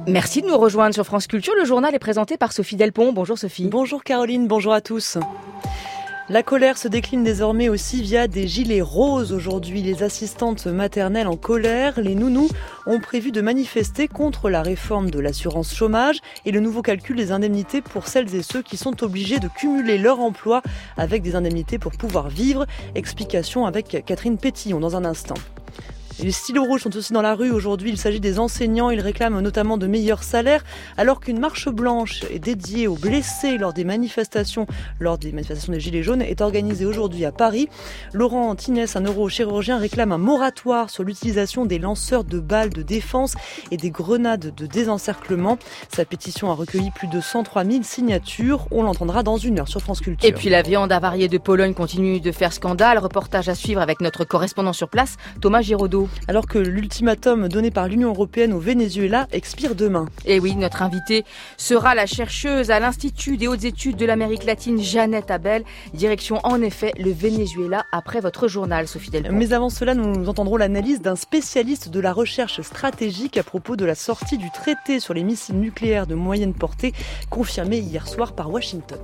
Merci de nous rejoindre sur France Culture. Le journal est présenté par Sophie Delpont. Bonjour Sophie. Bonjour Caroline, bonjour à tous. La colère se décline désormais aussi via des gilets roses. Aujourd'hui, les assistantes maternelles en colère, les nounous, ont prévu de manifester contre la réforme de l'assurance chômage et le nouveau calcul des indemnités pour celles et ceux qui sont obligés de cumuler leur emploi avec des indemnités pour pouvoir vivre. Explication avec Catherine Pétillon dans un instant. Les stylos rouges sont aussi dans la rue aujourd'hui. Il s'agit des enseignants. Ils réclament notamment de meilleurs salaires, alors qu'une marche blanche est dédiée aux blessés lors des manifestations des Gilets jaunes est organisée aujourd'hui à Paris. Laurent Tinès, un neurochirurgien, réclame un moratoire sur l'utilisation des lanceurs de balles de défense et des grenades de désencerclement. Sa pétition a recueilli plus de 103 000 signatures. On l'entendra dans une heure sur France Culture. Et puis la viande avariée de Pologne continue de faire scandale. Reportage à suivre avec notre correspondant sur place, Thomas Giraudot. Alors que l'ultimatum donné par l'Union européenne au Venezuela expire demain. Et oui, notre invitée sera la chercheuse à l'Institut des hautes études de l'Amérique latine, Jeannette Abel. Direction en effet le Venezuela après votre journal, Sophie Delpont. Mais avant cela, nous entendrons l'analyse d'un spécialiste de la recherche stratégique à propos de la sortie du traité sur les missiles nucléaires de moyenne portée, confirmé hier soir par Washington.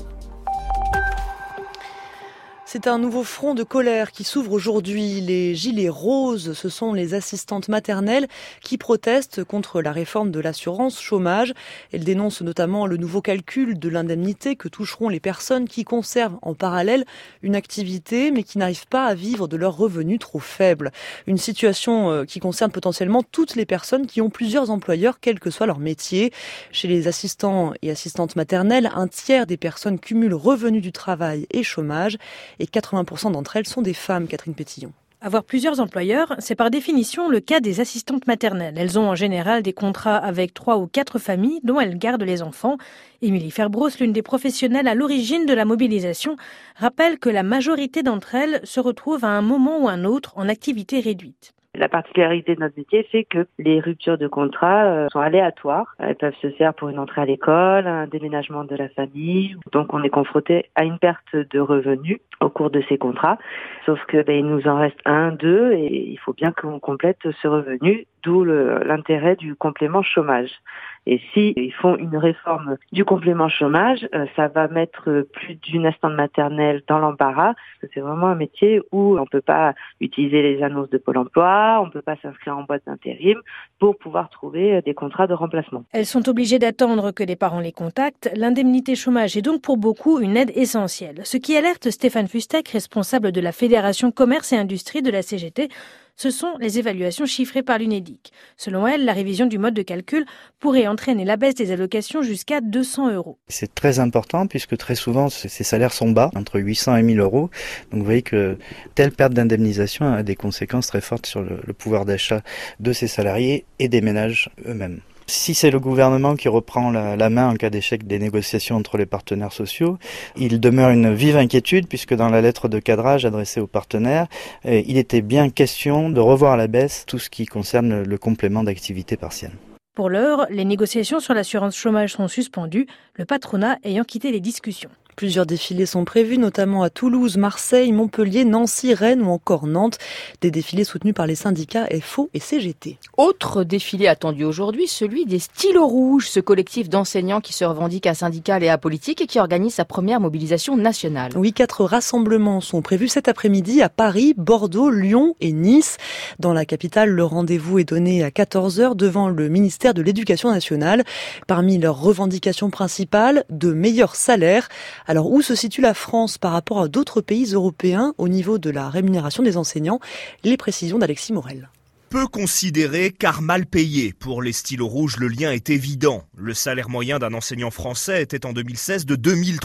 C'est un nouveau front de colère qui s'ouvre aujourd'hui. Les gilets roses, ce sont les assistantes maternelles qui protestent contre la réforme de l'assurance chômage. Elles dénoncent notamment le nouveau calcul de l'indemnité que toucheront les personnes qui conservent en parallèle une activité mais qui n'arrivent pas à vivre de leurs revenus trop faibles. Une situation qui concerne potentiellement toutes les personnes qui ont plusieurs employeurs, quel que soit leur métier. Chez les assistants et assistantes maternelles, un tiers des personnes cumulent revenus du travail et chômage. Et 80% d'entre elles sont des femmes, Catherine Pétillon. Avoir plusieurs employeurs, c'est par définition le cas des assistantes maternelles. Elles ont en général des contrats avec 3 ou 4 familles dont elles gardent les enfants. Émilie Ferbros, l'une des professionnelles à l'origine de la mobilisation, rappelle que la majorité d'entre elles se retrouvent à un moment ou un autre en activité réduite. La particularité de notre métier, c'est que les ruptures de contrat sont aléatoires. Elles peuvent se faire pour une entrée à l'école, un déménagement de la famille. Donc on est confronté à une perte de revenus au cours de ces contrats. Sauf que il nous en reste 1, 2 et il faut bien qu'on complète ce revenu, d'où l'intérêt du complément chômage. Et si ils font une réforme du complément chômage, ça va mettre plus d'une assistante maternelle dans l'embarras. C'est vraiment un métier où on peut pas utiliser les annonces de Pôle emploi, on peut pas s'inscrire en boîte d'intérim pour pouvoir trouver des contrats de remplacement. Elles sont obligées d'attendre que les parents les contactent. L'indemnité chômage est donc pour beaucoup une aide essentielle. Ce qui alerte Stéphane Fustek, responsable de la Fédération Commerce et Industrie de la CGT, ce sont les évaluations chiffrées par l'Unédic. Selon elle, la révision du mode de calcul pourrait entraîner la baisse des allocations jusqu'à 200 €. C'est très important puisque très souvent ces salaires sont bas, entre 800 et 1000 €. Donc vous voyez que telle perte d'indemnisation a des conséquences très fortes sur le pouvoir d'achat de ces salariés et des ménages eux-mêmes. Si c'est le gouvernement qui reprend la main en cas d'échec des négociations entre les partenaires sociaux, il demeure une vive inquiétude puisque dans la lettre de cadrage adressée aux partenaires, il était bien question de revoir à la baisse tout ce qui concerne le complément d'activité partielle. Pour l'heure, les négociations sur l'assurance chômage sont suspendues, le patronat ayant quitté les discussions. Plusieurs défilés sont prévus, notamment à Toulouse, Marseille, Montpellier, Nancy, Rennes ou encore Nantes. Des défilés soutenus par les syndicats FO et CGT. Autre défilé attendu aujourd'hui, celui des stylos rouges, ce collectif d'enseignants qui se revendique à syndical et à politique et qui organise sa première mobilisation nationale. Oui, 4 rassemblements sont prévus cet après-midi à Paris, Bordeaux, Lyon et Nice. Dans la capitale, le rendez-vous est donné à 14h devant le ministère de l'Éducation nationale. Parmi leurs revendications principales, de meilleurs salaires. Alors, où se situe la France par rapport à d'autres pays européens au niveau de la rémunération des enseignants? Les précisions d'Alexis Morel. Peu considéré car mal payé. Pour les stylos rouges, le lien est évident. Le salaire moyen d'un enseignant français était en 2016 de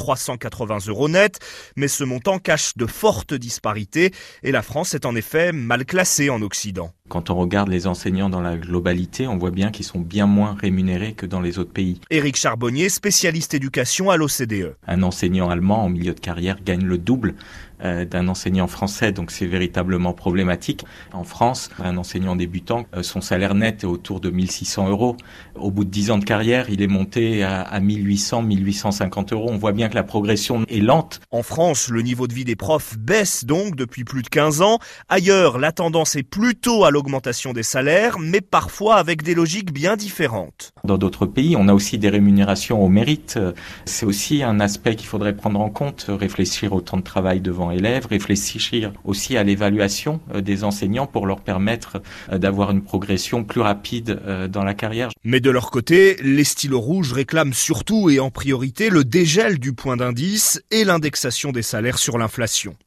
2380 € net, mais ce montant cache de fortes disparités et la France est en effet mal classée en Occident. Quand on regarde les enseignants dans la globalité, on voit bien qu'ils sont bien moins rémunérés que dans les autres pays. Éric Charbonnier, spécialiste éducation à l'OCDE. Un enseignant allemand en milieu de carrière gagne le double d'un enseignant français, donc c'est véritablement problématique. En France, un enseignant débutant, son salaire net est autour de 1600 €. Au bout de 10 ans de carrière, il est monté à 1800, 1850 €. On voit bien que la progression est lente. En France, le niveau de vie des profs baisse donc depuis plus de 15 ans. Ailleurs, la tendance est plutôt à l'augmentation des salaires, mais parfois avec des logiques bien différentes. Dans d'autres pays, on a aussi des rémunérations au mérite. C'est aussi un aspect qu'il faudrait prendre en compte, réfléchir au temps de travail devant élèves, réfléchir aussi à l'évaluation des enseignants pour leur permettre d'avoir une progression plus rapide dans la carrière. Mais de leur côté, les stylos rouges réclament surtout et en priorité le dégel du point d'indice et l'indexation des salaires sur l'inflation.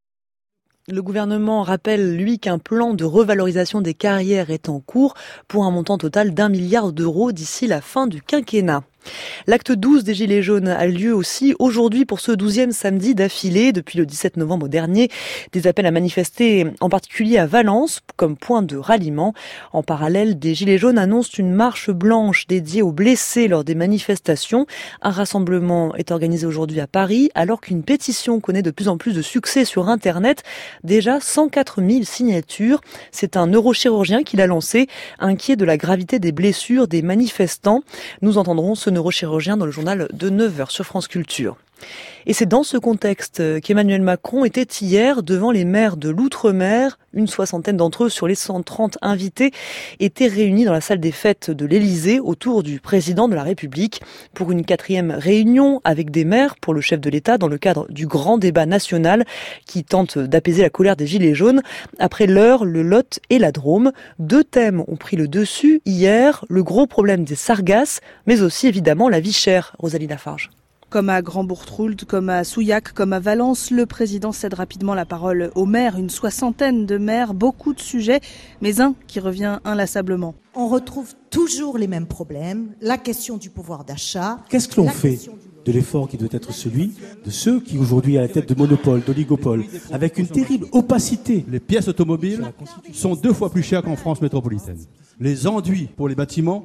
Le gouvernement rappelle, lui, qu'un plan de revalorisation des carrières est en cours pour un montant total d'1 milliard d'euros d'ici la fin du quinquennat. L'acte 12 des Gilets jaunes a lieu aussi aujourd'hui pour ce 12e samedi d'affilée depuis le 17 novembre dernier. Des appels à manifester, en particulier à Valence, comme point de ralliement. En parallèle, des Gilets jaunes annoncent une marche blanche dédiée aux blessés lors des manifestations. Un rassemblement est organisé aujourd'hui à Paris, alors qu'une pétition connaît de plus en plus de succès sur Internet. Déjà 104 000 signatures. C'est un neurochirurgien qui l'a lancé, inquiet de la gravité des blessures des manifestants. Nous entendrons ce neurochirurgien dans le journal de 9h sur France Culture. Et c'est dans ce contexte qu'Emmanuel Macron était hier devant les maires de l'Outre-mer. Une soixantaine d'entre eux sur les 130 invités étaient réunis dans la salle des fêtes de l'Élysée autour du président de la République pour une 4e réunion avec des maires pour le chef de l'État dans le cadre du grand débat national qui tente d'apaiser la colère des Gilets jaunes. Après l'Eure, le Lot et la Drôme, 2 thèmes ont pris le dessus hier, le gros problème des sargasses, mais aussi évidemment la vie chère. Rosalie Lafarge. Comme à Grand-Bourgtroult, comme à Souillac, comme à Valence, le président cède rapidement la parole aux maires, une soixantaine de maires, beaucoup de sujets, mais un qui revient inlassablement. On retrouve toujours les mêmes problèmes, la question du pouvoir d'achat. Qu'est-ce que l'on fait de l'effort qui doit être celui de ceux qui aujourd'hui à la tête de monopoles, d'oligopoles, avec une terrible opacité? Les pièces automobiles sont 2 fois plus chères qu'en France métropolitaine. Les enduits pour les bâtiments,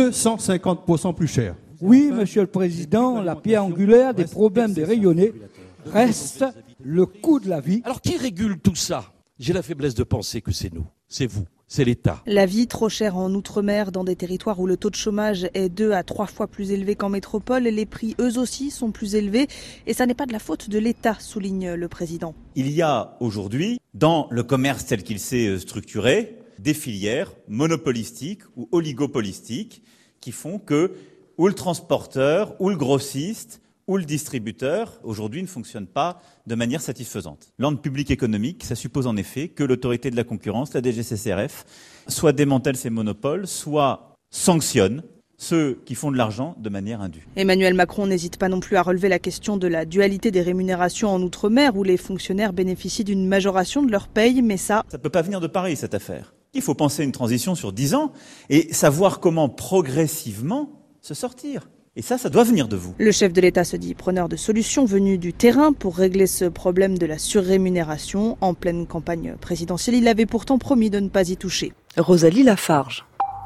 250% plus chers. Oui, Monsieur le Président, la pierre angulaire des problèmes des rayonnés reste le coût de la vie. Alors qui régule tout ça? J'ai la faiblesse de penser que c'est nous, c'est vous, c'est l'État. La vie trop chère en Outre-mer, dans des territoires où le taux de chômage est 2 à 3 fois plus élevé qu'en métropole. Les prix, eux aussi, sont plus élevés. Et ça n'est pas de la faute de l'État, souligne le président. Il y a aujourd'hui, dans le commerce tel qu'il s'est structuré, des filières monopolistiques ou oligopolistiques qui font que ou le transporteur, ou le grossiste, ou le distributeur, aujourd'hui ne fonctionne pas de manière satisfaisante. L'ordre public économique, ça suppose en effet que l'autorité de la concurrence, la DGCCRF, soit démantèle ces monopoles, soit sanctionne ceux qui font de l'argent de manière indue. Emmanuel Macron n'hésite pas non plus à relever la question de la dualité des rémunérations en Outre-mer, où les fonctionnaires bénéficient d'une majoration de leur paye, mais ça ne peut pas venir de Paris, cette affaire. Il faut penser une transition sur 10 ans et savoir comment progressivement se sortir. Et ça doit venir de vous. Le chef de l'État se dit preneur de solutions venues du terrain pour régler ce problème de la surrémunération. En pleine campagne présidentielle, il avait pourtant promis de ne pas y toucher. Rosalie Lafarge.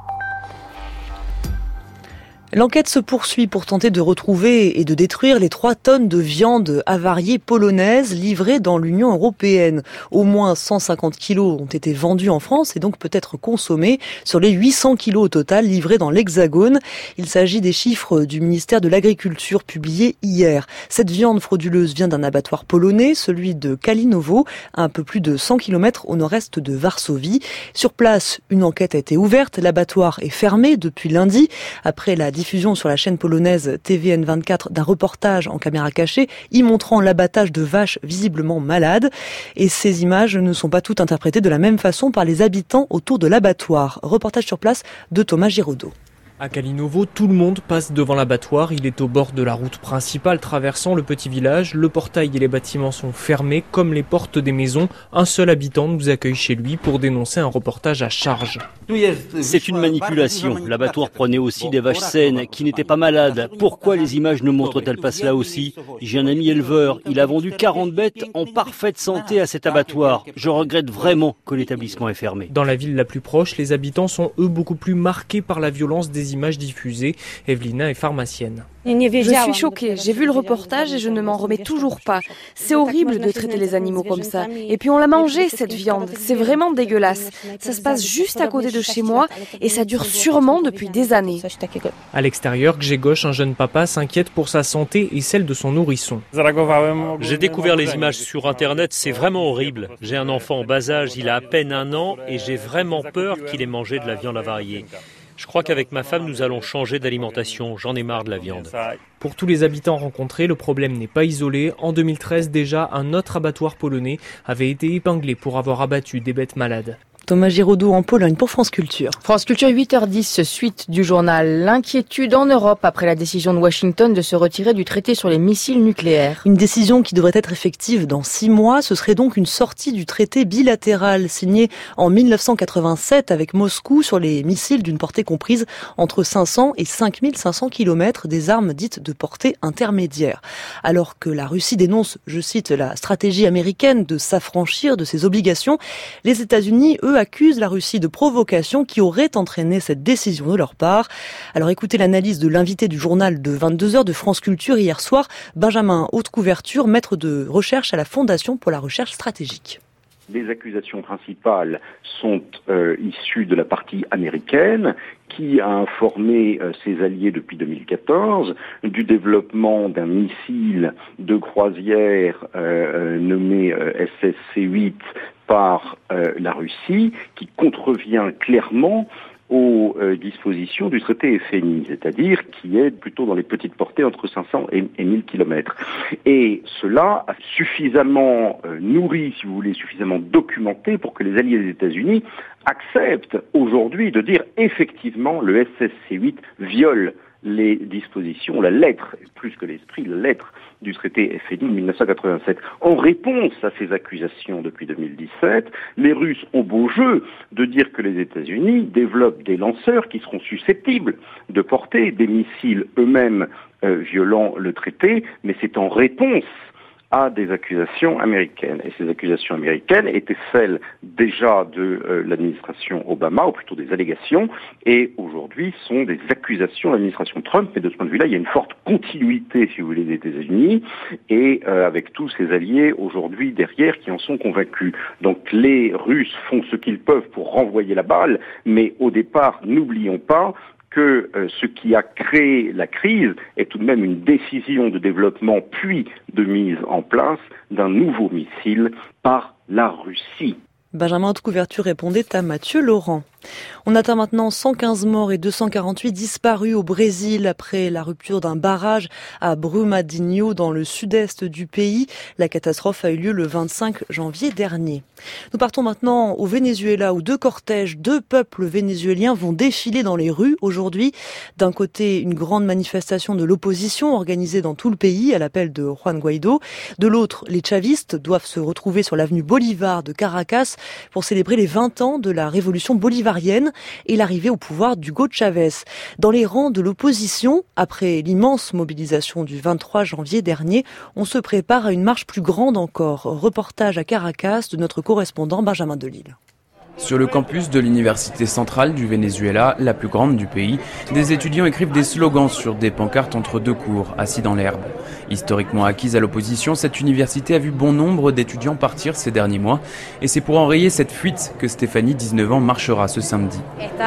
L'enquête se poursuit pour tenter de retrouver et de détruire les 3 tonnes de viande avariée polonaise livrées dans l'Union européenne. Au moins 150 kilos ont été vendus en France et donc peut-être consommés sur les 800 kilos au total livrés dans l'Hexagone. Il s'agit des chiffres du ministère de l'Agriculture publiés hier. Cette viande frauduleuse vient d'un abattoir polonais, celui de Kalinowo, à un peu plus de 100 km au nord-est de Varsovie. Sur place, une enquête a été ouverte. L'abattoir est fermé depuis lundi après la diffusion sur la chaîne polonaise TVN24 d'un reportage en caméra cachée y montrant l'abattage de vaches visiblement malades. Et ces images ne sont pas toutes interprétées de la même façon par les habitants autour de l'abattoir. Reportage sur place de Thomas Giraudot. À Kalinowo, tout le monde passe devant l'abattoir. Il est au bord de la route principale traversant le petit village. Le portail et les bâtiments sont fermés comme les portes des maisons. Un seul habitant nous accueille chez lui pour dénoncer un reportage à charge. C'est une manipulation. L'abattoir prenait aussi des vaches saines qui n'étaient pas malades. Pourquoi les images ne montrent-elles pas cela aussi? J'ai un ami éleveur. Il a vendu 40 bêtes en parfaite santé à cet abattoir. Je regrette vraiment que l'établissement est fermé. Dans la ville la plus proche, les habitants sont eux beaucoup plus marqués par la violence des ces images diffusées. Evelina est pharmacienne. Je suis choquée. J'ai vu le reportage et je ne m'en remets toujours pas. C'est horrible de traiter les animaux comme ça. Et puis on l'a mangée, cette viande. C'est vraiment dégueulasse. Ça se passe juste à côté de chez moi et ça dure sûrement depuis des années. À l'extérieur, Grzegorz, un jeune papa, s'inquiète pour sa santé et celle de son nourrisson. J'ai découvert les images sur Internet, c'est vraiment horrible. J'ai un enfant en bas âge, il a à peine 1 an et j'ai vraiment peur qu'il ait mangé de la viande avariée. Je crois qu'avec ma femme, nous allons changer d'alimentation. J'en ai marre de la viande. Pour tous les habitants rencontrés, le problème n'est pas isolé. En 2013, déjà, un autre abattoir polonais avait été épinglé pour avoir abattu des bêtes malades. Thomas Giraudot en Pologne pour France Culture. France Culture, 8h10, suite du journal. L'inquiétude en Europe après la décision de Washington de se retirer du traité sur les missiles nucléaires. Une décision qui devrait être effective dans 6 mois. Ce serait donc une sortie du traité bilatéral signé en 1987 avec Moscou sur les missiles d'une portée comprise entre 500 et 5500 km, des armes dites de portée intermédiaire. Alors que la Russie dénonce, je cite, la stratégie américaine de s'affranchir de ses obligations, les États-Unis, eux, accusent la Russie de provocation qui aurait entraîné cette décision de leur part. Alors écoutez l'analyse de l'invité du journal de 22h de France Culture hier soir, Benjamin Haute-Couverture, maître de recherche à la Fondation pour la recherche stratégique. Les accusations principales sont issues de la partie américaine qui a informé ses alliés depuis 2014 du développement d'un missile de croisière nommé SSC-8 par la Russie qui contrevient clairement aux dispositions du traité FNI, c'est-à-dire qui est plutôt dans les petites portées entre 500 et 1000 km. Et cela a suffisamment nourri, si vous voulez, suffisamment documenté pour que les alliés des États-Unis acceptent aujourd'hui de dire effectivement le SSC-8 viole les dispositions, la lettre, plus que l'esprit, la lettre du traité FNI de 1987. En réponse à ces accusations depuis 2017, les Russes ont beau jeu de dire que les États-Unis développent des lanceurs qui seront susceptibles de porter des missiles eux-mêmes violant le traité, mais c'est en réponse à des accusations américaines. Et ces accusations américaines étaient celles déjà de l'administration Obama, ou plutôt des allégations, et aujourd'hui sont des accusations de l'administration Trump. Mais de ce point de vue-là, il y a une forte continuité, si vous voulez, des États-Unis, et avec tous ces alliés aujourd'hui derrière qui en sont convaincus. Donc les Russes font ce qu'ils peuvent pour renvoyer la balle, mais au départ, n'oublions pas que ce qui a créé la crise est tout de même une décision de développement puis de mise en place d'un nouveau missile par la Russie. Benjamin Haute-Couverture répondait à Mathieu Laurent. On atteint maintenant 115 morts et 248 disparus au Brésil après la rupture d'un barrage à Brumadinho dans le sud-est du pays. La catastrophe a eu lieu le 25 janvier dernier. Nous partons maintenant au Venezuela où 2 cortèges, 2 peuples vénézuéliens vont défiler dans les rues aujourd'hui. D'un côté, une grande manifestation de l'opposition organisée dans tout le pays à l'appel de Juan Guaidó. De l'autre, les chavistes doivent se retrouver sur l'avenue Bolivar de Caracas pour célébrer les 20 ans de la révolution bolivarienne et l'arrivée au pouvoir d'Hugo Chavez. Dans les rangs de l'opposition, après l'immense mobilisation du 23 janvier dernier, on se prépare à une marche plus grande encore. Reportage à Caracas de notre correspondant Benjamin Delille. Sur le campus de l'université centrale du Venezuela, la plus grande du pays, des étudiants écrivent des slogans sur des pancartes entre 2 cours, assis dans l'herbe. Historiquement acquise à l'opposition, cette université a vu bon nombre d'étudiants partir ces derniers mois. Et c'est pour enrayer cette fuite que Stéphanie, 19 ans, marchera ce samedi.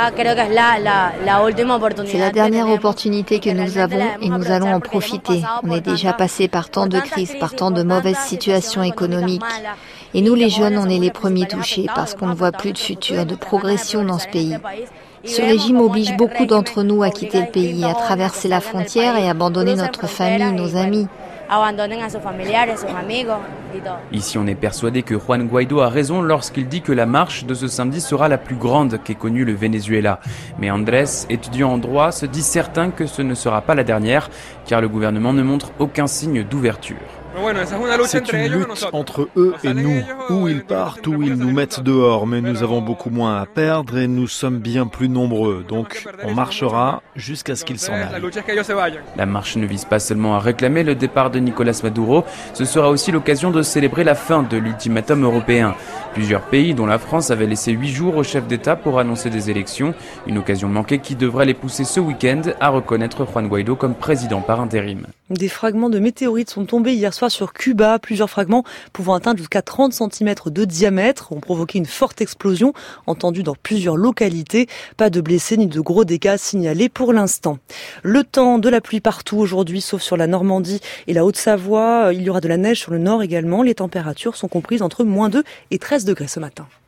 C'est la dernière opportunité que nous avons et nous allons en profiter. On est déjà passé par tant de crises, par tant de mauvaises situations économiques. Et nous, les jeunes, on est les premiers touchés parce qu'on ne voit plus de futur, de progression dans ce pays. Ce régime oblige beaucoup d'entre nous à quitter le pays, à traverser la frontière et abandonner notre famille, nos amis. Ici, on est persuadé que Juan Guaidó a raison lorsqu'il dit que la marche de ce samedi sera la plus grande qu'ait connue le Venezuela. Mais Andrés, étudiant en droit, se dit certain que ce ne sera pas la dernière, car le gouvernement ne montre aucun signe d'ouverture. C'est une lutte entre eux et nous. Où ils partent, où ils nous mettent dehors, mais nous avons beaucoup moins à perdre et nous sommes bien plus nombreux. Donc on marchera jusqu'à ce qu'ils s'en aillent. La marche ne vise pas seulement à réclamer le départ de Nicolás Maduro, ce sera aussi l'occasion de célébrer la fin de l'ultimatum européen. Plusieurs pays, dont la France, avaient laissé 8 jours au chef d'État pour annoncer des élections. Une occasion manquée qui devrait les pousser ce week-end à reconnaître Juan Guaidó comme président par intérim. Des fragments de météorites sont tombés hier soir sur Cuba. Plusieurs fragments pouvant atteindre jusqu'à 30 cm de diamètre ont provoqué une forte explosion entendue dans plusieurs localités. Pas de blessés ni de gros dégâts signalés pour l'instant. Le temps, de la pluie partout aujourd'hui, sauf sur la Normandie et la Haute-Savoie. Il y aura de la neige sur le nord également. Les températures sont comprises entre -2 et 13 degrés ce matin.